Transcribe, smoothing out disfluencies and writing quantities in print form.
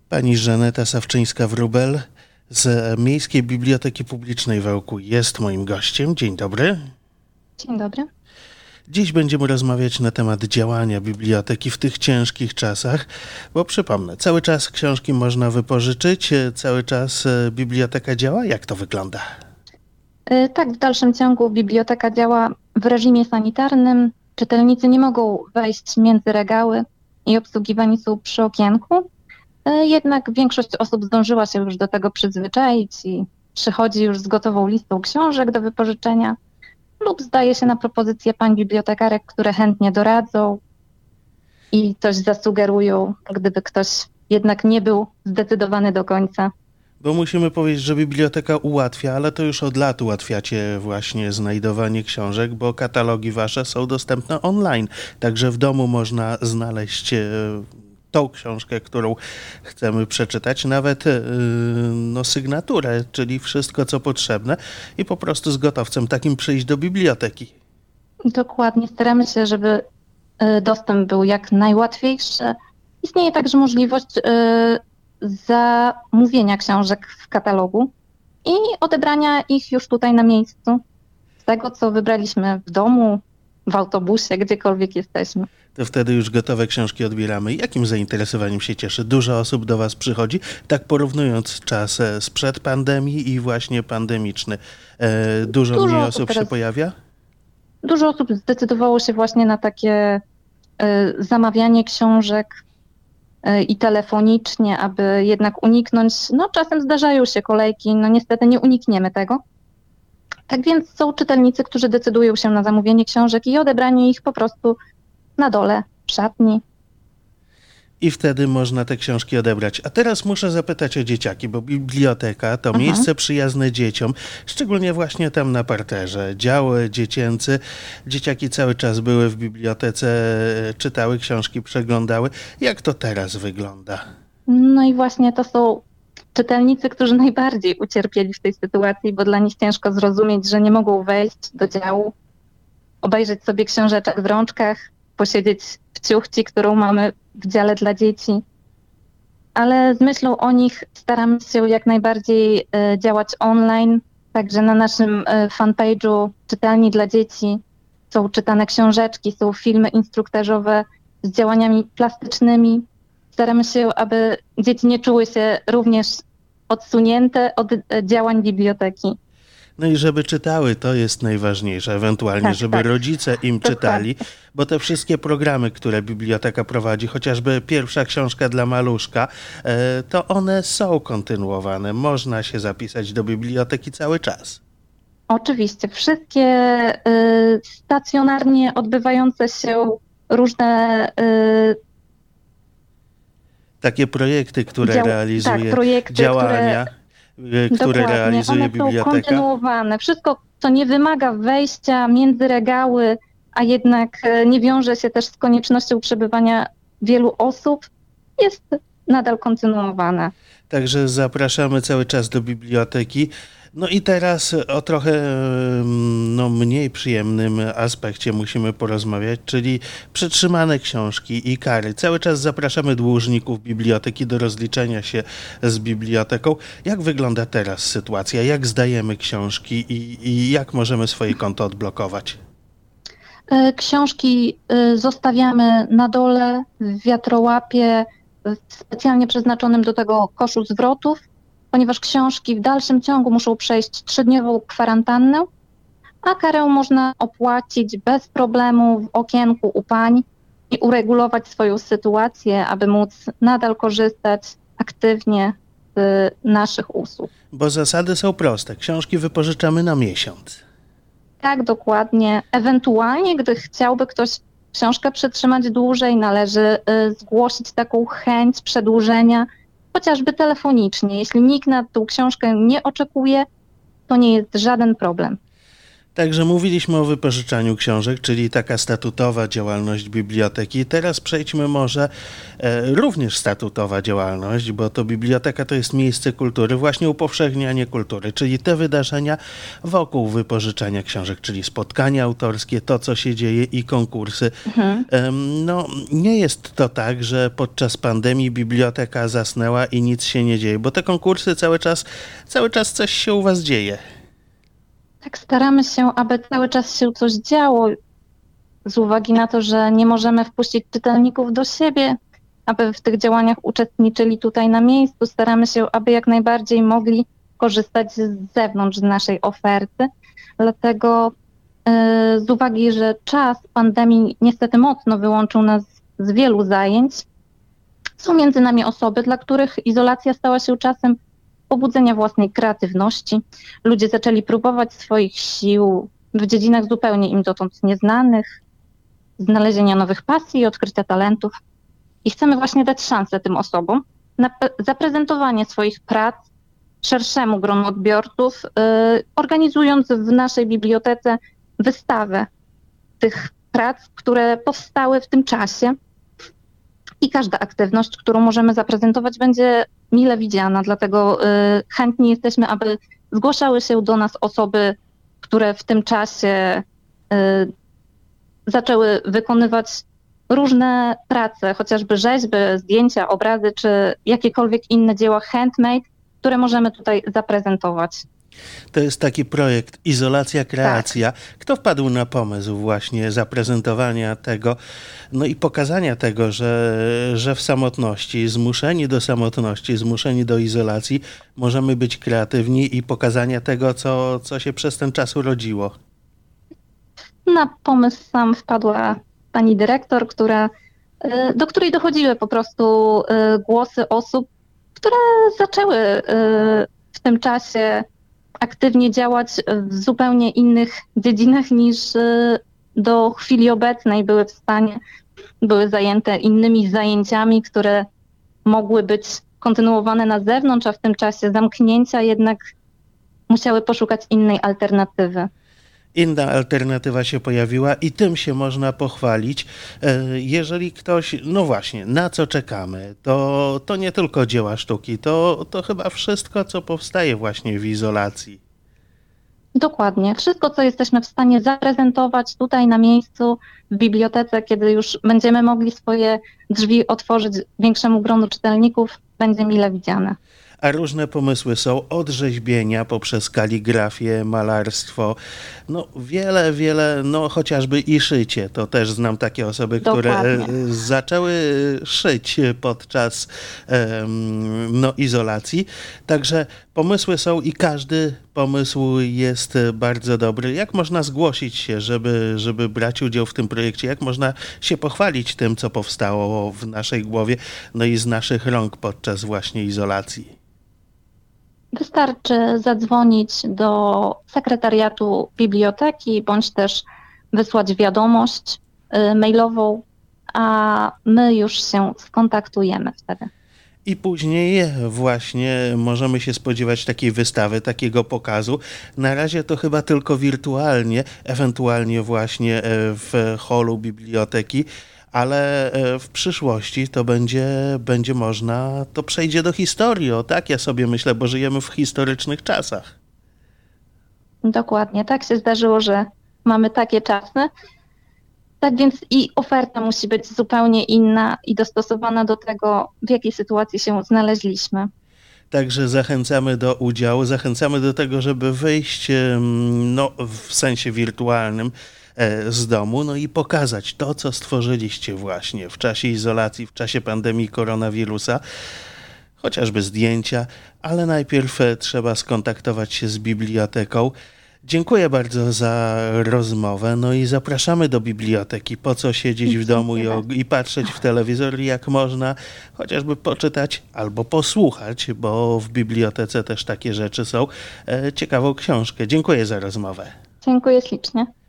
Pani Żaneta Sawczyńska-Wróbel z Miejskiej Biblioteki Publicznej w Ełku jest moim gościem. Dzień dobry. Dzień dobry. Dziś będziemy rozmawiać na temat działania biblioteki w tych ciężkich czasach, bo przypomnę, cały czas książki można wypożyczyć, cały czas biblioteka działa. Jak to wygląda? Tak, w dalszym ciągu biblioteka działa w reżimie sanitarnym. Czytelnicy nie mogą wejść między regały i obsługiwani są przy okienku. Jednak większość osób zdążyła się już do tego przyzwyczaić i przychodzi już z gotową listą książek do wypożyczenia lub zdaje się na propozycje pań bibliotekarek, które chętnie doradzą i coś zasugerują, gdyby ktoś jednak nie był zdecydowany do końca. Bo musimy powiedzieć, że biblioteka ułatwia, ale to już od lat ułatwiacie właśnie znajdowanie książek, bo katalogi wasze są dostępne online. Także w domu można znaleźć tą książkę, którą chcemy przeczytać, nawet sygnaturę, czyli wszystko, co potrzebne i po prostu z gotowcem takim przyjść do biblioteki. Dokładnie. Staramy się, żeby dostęp był jak najłatwiejszy. Istnieje także możliwość zamówienia książek w katalogu i odebrania ich już tutaj na miejscu. Z tego, co wybraliśmy w domu, w autobusie, gdziekolwiek jesteśmy. To wtedy już gotowe książki odbieramy. Jakim zainteresowaniem się cieszy? Dużo osób do was przychodzi, tak porównując czas sprzed pandemii i właśnie pandemiczny. Dużo mniej osób się pojawia? Dużo osób zdecydowało się właśnie na takie zamawianie książek i telefonicznie, aby jednak uniknąć, czasem zdarzają się kolejki, niestety nie unikniemy tego. Tak więc są czytelnicy, którzy decydują się na zamówienie książek i odebranie ich po prostu na dole w szatni. I wtedy można te książki odebrać. A teraz muszę zapytać o dzieciaki, bo biblioteka to miejsce przyjazne dzieciom, szczególnie właśnie tam na parterze. Dział dziecięcy. Dzieciaki cały czas były w bibliotece, czytały książki, przeglądały. Jak to teraz wygląda? No i właśnie to są czytelnicy, którzy najbardziej ucierpieli w tej sytuacji, bo dla nich ciężko zrozumieć, że nie mogą wejść do działu, obejrzeć sobie książeczek w rączkach, posiedzieć w ciuchci, którą mamy w dziale dla dzieci. Ale z myślą o nich staramy się jak najbardziej działać online. Także na naszym fanpage'u Czytelni dla dzieci są czytane książeczki, są filmy instruktażowe z działaniami plastycznymi. Staramy się, aby dzieci nie czuły się również odsunięte od działań biblioteki. No i żeby czytały, to jest najważniejsze. Ewentualnie, żeby rodzice im czytali, bo te wszystkie programy, które biblioteka prowadzi, chociażby pierwsza książka dla maluszka, to one są kontynuowane. Można się zapisać do biblioteki cały czas. Oczywiście. Wszystkie stacjonarnie odbywające się różne takie projekty, które realizuje, działania, które realizuje one biblioteka. Są kontynuowane. Wszystko, co nie wymaga wejścia między regały, a jednak nie wiąże się też z koniecznością przebywania wielu osób, jest nadal kontynuowane. Także zapraszamy cały czas do biblioteki. No i teraz o trochę mniej przyjemnym aspekcie musimy porozmawiać, czyli przetrzymane książki i kary. Cały czas zapraszamy dłużników biblioteki do rozliczenia się z biblioteką. Jak wygląda teraz sytuacja? Jak zdajemy książki i jak możemy swoje konto odblokować? Książki zostawiamy na dole w wiatrołapie, w specjalnie przeznaczonym do tego koszu zwrotów, ponieważ książki w dalszym ciągu muszą przejść 3-dniową kwarantannę, a karę można opłacić bez problemu w okienku u pań i uregulować swoją sytuację, aby móc nadal korzystać aktywnie z naszych usług. Bo zasady są proste. Książki wypożyczamy na miesiąc. Tak, dokładnie. Ewentualnie, gdy chciałby ktoś książkę przetrzymać dłużej, należy zgłosić taką chęć przedłużenia, chociażby telefonicznie. Jeśli nikt na tą książkę nie oczekuje, to nie jest żaden problem. Także mówiliśmy o wypożyczaniu książek, czyli taka statutowa działalność biblioteki. Teraz przejdźmy może również statutowa działalność, bo to biblioteka to jest miejsce kultury, właśnie upowszechnianie kultury, czyli te wydarzenia wokół wypożyczania książek, czyli spotkania autorskie, to co się dzieje i konkursy. No, nie jest to tak, że podczas pandemii biblioteka zasnęła i nic się nie dzieje, bo te konkursy cały czas coś się u was dzieje. Tak, staramy się, aby cały czas się coś działo, z uwagi na to, że nie możemy wpuścić czytelników do siebie, aby w tych działaniach uczestniczyli tutaj na miejscu. Staramy się, aby jak najbardziej mogli korzystać z zewnątrz naszej oferty. Dlatego z uwagi, że czas pandemii niestety mocno wyłączył nas z wielu zajęć, są między nami osoby, dla których izolacja stała się czasem pobudzenia własnej kreatywności. Ludzie zaczęli próbować swoich sił w dziedzinach zupełnie im dotąd nieznanych, znalezienia nowych pasji i odkrycia talentów. I chcemy właśnie dać szansę tym osobom na zaprezentowanie swoich prac szerszemu gronu odbiorców, organizując w naszej bibliotece wystawę tych prac, które powstały w tym czasie. I każda aktywność, którą możemy zaprezentować, będzie mile widziana, dlatego chętni jesteśmy, aby zgłaszały się do nas osoby, które w tym czasie zaczęły wykonywać różne prace, chociażby rzeźby, zdjęcia, obrazy, czy jakiekolwiek inne dzieła handmade, które możemy tutaj zaprezentować. To jest taki projekt Izolacja Kreacja. Tak. Kto wpadł na pomysł właśnie zaprezentowania tego, no i pokazania tego, że w samotności, zmuszeni do samotności, zmuszeni do izolacji, możemy być kreatywni i pokazania tego, co się przez ten czas urodziło? Na pomysł sam wpadła pani dyrektor, do której dochodziły po prostu głosy osób, które zaczęły w tym czasie aktywnie działać w zupełnie innych dziedzinach niż do chwili obecnej były zajęte innymi zajęciami, które mogły być kontynuowane na zewnątrz, a w tym czasie zamknięcia jednak musiały poszukać innej alternatywy. Inna alternatywa się pojawiła i tym się można pochwalić. Jeżeli ktoś, no właśnie, na co czekamy, to nie tylko dzieła sztuki, to chyba wszystko, co powstaje właśnie w izolacji. Dokładnie. Wszystko, co jesteśmy w stanie zaprezentować tutaj na miejscu, w bibliotece, kiedy już będziemy mogli swoje drzwi otworzyć większemu gronu czytelników, będzie mile widziane. A różne pomysły są od rzeźbienia poprzez kaligrafię, malarstwo, no wiele, no chociażby i szycie. To też znam takie osoby, Dokładnie. które zaczęły szyć podczas izolacji. Także pomysły są i każdy pomysł jest bardzo dobry. Jak można zgłosić się, żeby brać udział w tym projekcie? Jak można się pochwalić tym, co powstało w naszej głowie, no i z naszych rąk podczas właśnie izolacji? Wystarczy zadzwonić do sekretariatu biblioteki bądź też wysłać wiadomość mailową, a my już się skontaktujemy wtedy. I później właśnie możemy się spodziewać takiej wystawy, takiego pokazu. Na razie to chyba tylko wirtualnie, ewentualnie właśnie w holu biblioteki, ale w przyszłości to będzie można, to przejdzie do historii. O tak ja sobie myślę, bo żyjemy w historycznych czasach. Dokładnie, tak się zdarzyło, że mamy takie czasy. Tak więc i oferta musi być zupełnie inna i dostosowana do tego, w jakiej sytuacji się znaleźliśmy. Także zachęcamy do udziału, zachęcamy do tego, żeby wyjść no, w sensie wirtualnym z domu, no i pokazać to, co stworzyliście właśnie w czasie izolacji, w czasie pandemii koronawirusa, chociażby zdjęcia, ale najpierw trzeba skontaktować się z biblioteką. Dziękuję bardzo za rozmowę, no i zapraszamy do biblioteki. Po co siedzieć w domu i patrzeć w telewizor, jak można chociażby poczytać albo posłuchać, bo w bibliotece też takie rzeczy są, ciekawą książkę. Dziękuję za rozmowę. Dziękuję ślicznie.